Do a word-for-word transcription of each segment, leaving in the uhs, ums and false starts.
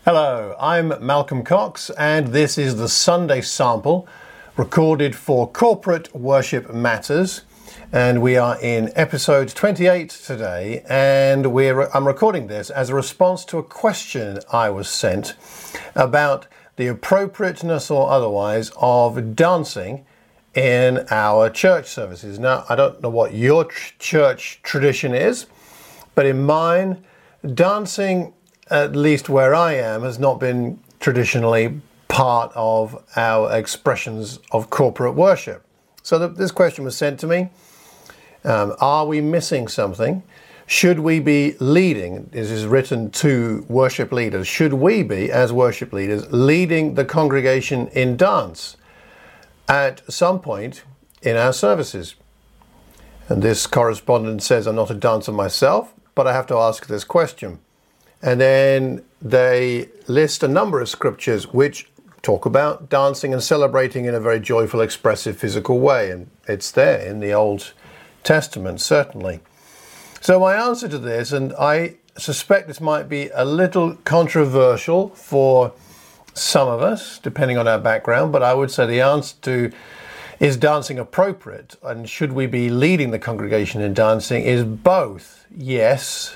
Hello, I'm Malcolm Cox, and this is the Sunday Sample recorded for Corporate Worship Matters. And we are in episode twenty-eight today, and we're, I'm recording this as a response to a question I was sent about the appropriateness or otherwise of dancing in our church services. Now, I don't know what your tr- church tradition is, but in mine, dancing, at least where I am, has not been traditionally part of our expressions of corporate worship. So the, this question was sent to me. Um, are we missing something? Should we be leading? This is written to worship leaders. Should we be, as worship leaders, leading the congregation in dance at some point in our services? And this correspondent says, I'm not a dancer myself, but I have to ask this question. And then they list a number of scriptures which talk about dancing and celebrating in a very joyful, expressive, physical way. And it's there in the Old Testament, certainly. So my answer to this, and I suspect this might be a little controversial for some of us, depending on our background, but I would say the answer to is dancing appropriate and should we be leading the congregation in dancing is both yes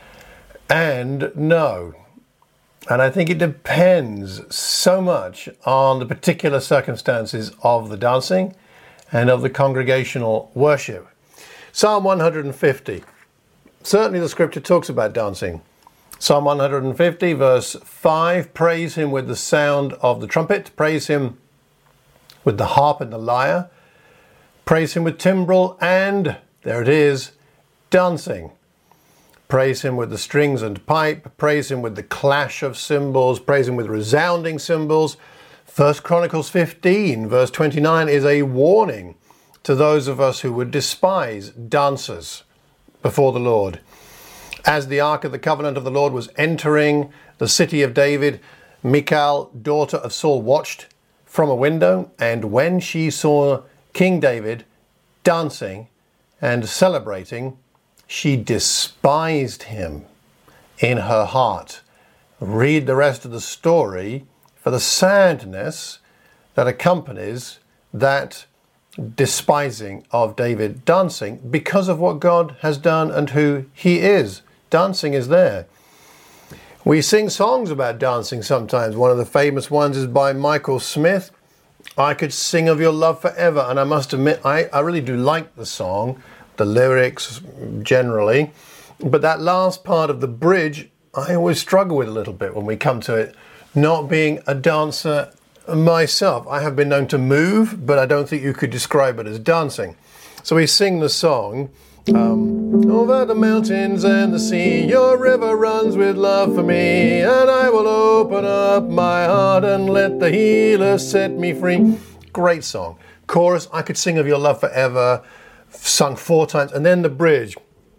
and no. And I think it depends so much on the particular circumstances of the dancing and of the congregational worship. Psalm one hundred fifty. Certainly the scripture talks about dancing. Psalm one hundred fifty verse five, praise him with the sound of the trumpet, praise him with the harp and the lyre, praise him with timbrel and, there it is, dancing. Praise him with the strings and pipe, praise him with the clash of cymbals, praise him with resounding cymbals. First Chronicles fifteen verse twenty-nine is a warning to those of us who would despise dancers before the Lord. As the Ark of the Covenant of the Lord was entering the city of David, Michal, daughter of Saul, watched from a window, and when she saw King David dancing and celebrating, she despised him in her heart. Read the rest of the story for the sadness that accompanies that despising of David dancing because of what God has done and who he is. Dancing is there. We sing songs about dancing sometimes. One of the famous ones is by Michael Smith, I Could Sing of Your Love Forever. And I must admit, I, I really do like the song, the lyrics generally, but that last part of the bridge, I always struggle with a little bit when we come to it. Not being a dancer myself, I have been known to move, but I don't think you could describe it as dancing. So we sing the song, um, over the mountains and the sea, your river runs with love for me, and I will open up my heart and let the healer set me free. Great song. Chorus, I Could Sing of Your Love Forever, sung four times, and then the bridge.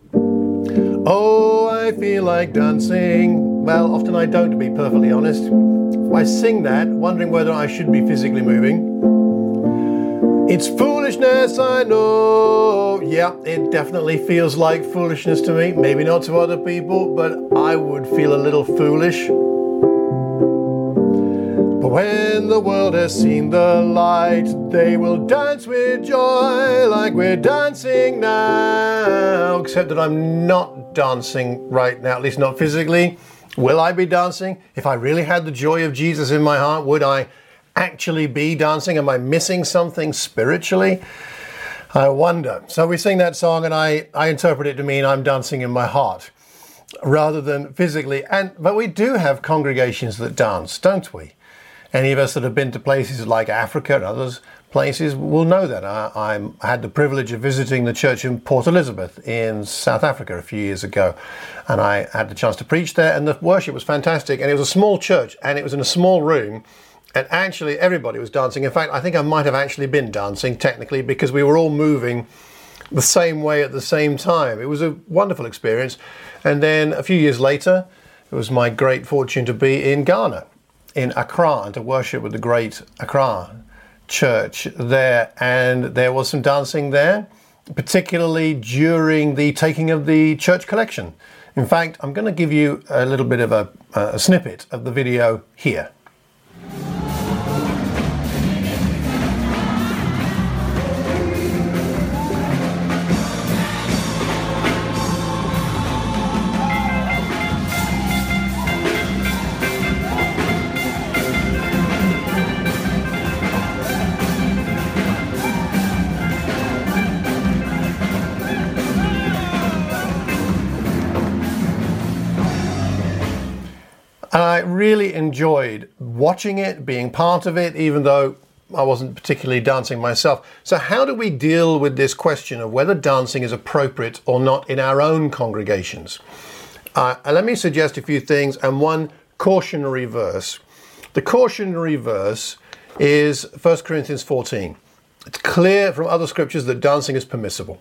Oh, I feel like dancing. Well, often I don't, to be perfectly honest. I sing that, wondering whether I should be physically moving. It's foolishness, I know. Yeah, it definitely feels like foolishness to me. Maybe not to other people, but I would feel a little foolish. But when the world has seen the light, they will dance with joy like we're dancing now. Except that I'm not dancing right now, at least not physically. Will I be dancing? If I really had the joy of Jesus in my heart, would I actually be dancing? Am I missing something spiritually? I wonder. So we sing that song and I, I interpret it to mean I'm dancing in my heart rather than physically. And but we do have congregations that dance, don't we? Any of us that have been to places like Africa and others places will know that. I, I had the privilege of visiting the church in Port Elizabeth in South Africa a few years ago, and I had the chance to preach there, and the worship was fantastic, and it was a small church, and it was in a small room, and actually everybody was dancing. In fact, I think I might have actually been dancing technically because we were all moving the same way at the same time. It was a wonderful experience. And then a few years later, it was my great fortune to be in Ghana, in Accra, and to worship with the great Accra church there, and there was some dancing there, particularly during the taking of the church collection In fact, I'm going to give you a little bit of a, a snippet of the video here. I really enjoyed watching it, being part of it, even though I wasn't particularly dancing myself. So how do we deal with this question of whether dancing is appropriate or not in our own congregations? Uh, and let me suggest a few things and one cautionary verse. The cautionary verse is First Corinthians fourteen. It's clear from other scriptures that dancing is permissible.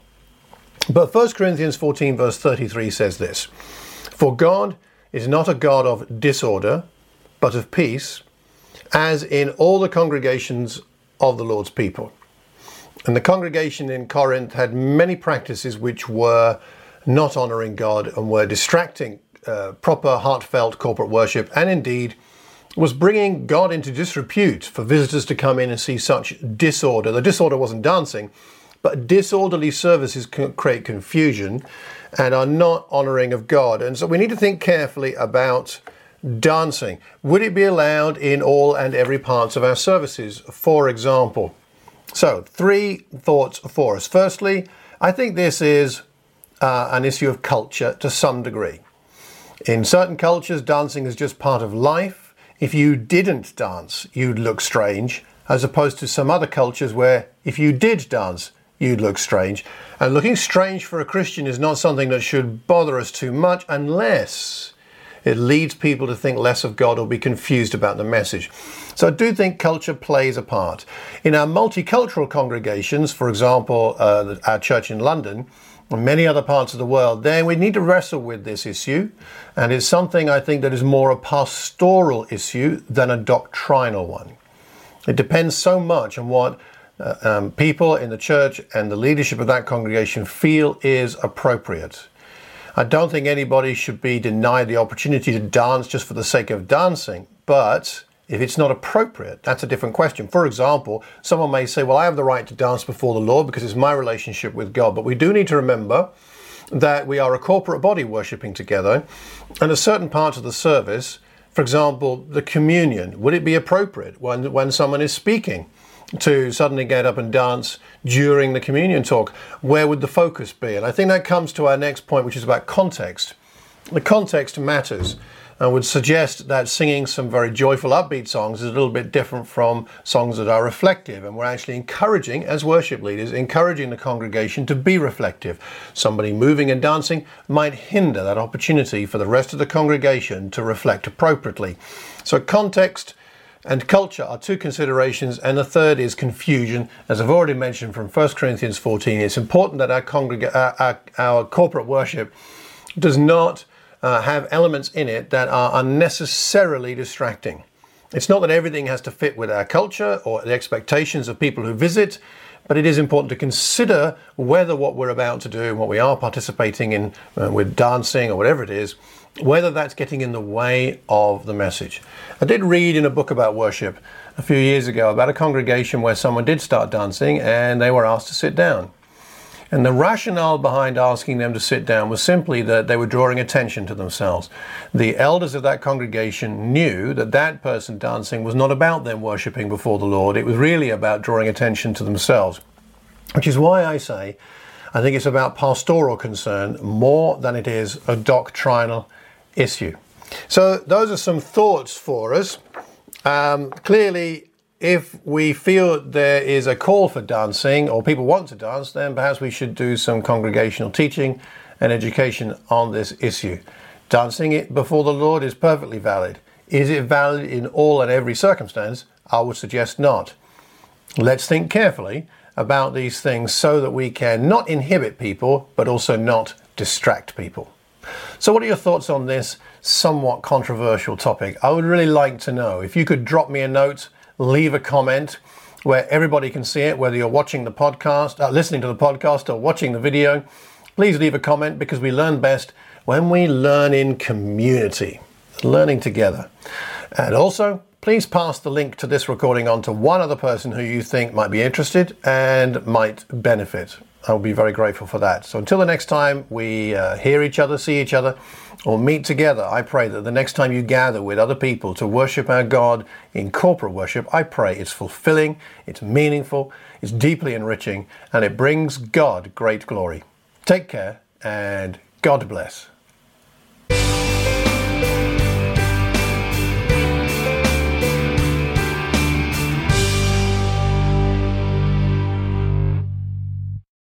But First Corinthians fourteen verse thirty-three says this: "For God is not a God of disorder, but of peace, as in all the congregations of the Lord's people." And the congregation in Corinth had many practices which were not honouring God and were distracting uh, proper, heartfelt corporate worship, and indeed was bringing God into disrepute for visitors to come in and see such disorder. The disorder wasn't dancing, but disorderly services can create confusion and are not honouring of God. And so we need to think carefully about dancing. Would it be allowed in all and every parts of our services, for example? So, three thoughts for us. Firstly, I think this is uh, an issue of culture to some degree. In certain cultures, dancing is just part of life. If you didn't dance, you'd look strange, as opposed to some other cultures where if you did dance, you'd look strange. And looking strange for a Christian is not something that should bother us too much unless it leads people to think less of God or be confused about the message. So I do think culture plays a part. In our multicultural congregations, for example, uh, our church in London, and many other parts of the world, then we need to wrestle with this issue. And it's something I think that is more a pastoral issue than a doctrinal one. It depends so much on what Uh, um, people in the church and the leadership of that congregation feel is appropriate. I don't think anybody should be denied the opportunity to dance just for the sake of dancing, but if it's not appropriate, that's a different question. For example, someone may say, well, I have the right to dance before the Lord because it's my relationship with God, but we do need to remember that we are a corporate body worshipping together, and a certain part of the service, for example, the communion, would it be appropriate when, when someone is speaking to suddenly get up and dance during the communion talk? Where would the focus be? And I think that comes to our next point, which is about context. The context matters. I would suggest that singing some very joyful, upbeat songs is a little bit different from songs that are reflective. And we're actually encouraging, as worship leaders, encouraging the congregation to be reflective. Somebody moving and dancing might hinder that opportunity for the rest of the congregation to reflect appropriately. So context and culture are two considerations, and the third is confusion. As I've already mentioned from First Corinthians fourteen, it's important that our, congreg- our, our, our corporate worship does not uh, have elements in it that are unnecessarily distracting. It's not that everything has to fit with our culture or the expectations of people who visit, but it is important to consider whether what we're about to do and what we are participating in uh, with dancing or whatever it is, whether that's getting in the way of the message. I did read in a book about worship a few years ago about a congregation where someone did start dancing and they were asked to sit down. And the rationale behind asking them to sit down was simply that they were drawing attention to themselves. The elders of that congregation knew that that person dancing was not about them worshipping before the Lord. It was really about drawing attention to themselves, which is why I say I think it's about pastoral concern more than it is a doctrinal issue. So those are some thoughts for us. Um, clearly, if we feel there is a call for dancing or people want to dance, then perhaps we should do some congregational teaching and education on this issue. Dancing it before the Lord is perfectly valid. Is it valid in all and every circumstance? I would suggest not. Let's think carefully about these things so that we can not inhibit people, but also not distract people. So what are your thoughts on this somewhat controversial topic? I would really like to know. If you could drop me a note, leave a comment where everybody can see it, whether you're watching the podcast, uh, listening to the podcast or watching the video. Please leave a comment, because we learn best when we learn in community, learning together. And also, please pass the link to this recording on to one other person who you think might be interested and might benefit. I'll be very grateful for that. So until the next time we uh, hear each other, see each other, or meet together, I pray that the next time you gather with other people to worship our God in corporate worship, I pray it's fulfilling, it's meaningful, it's deeply enriching, and it brings God great glory. Take care, and God bless.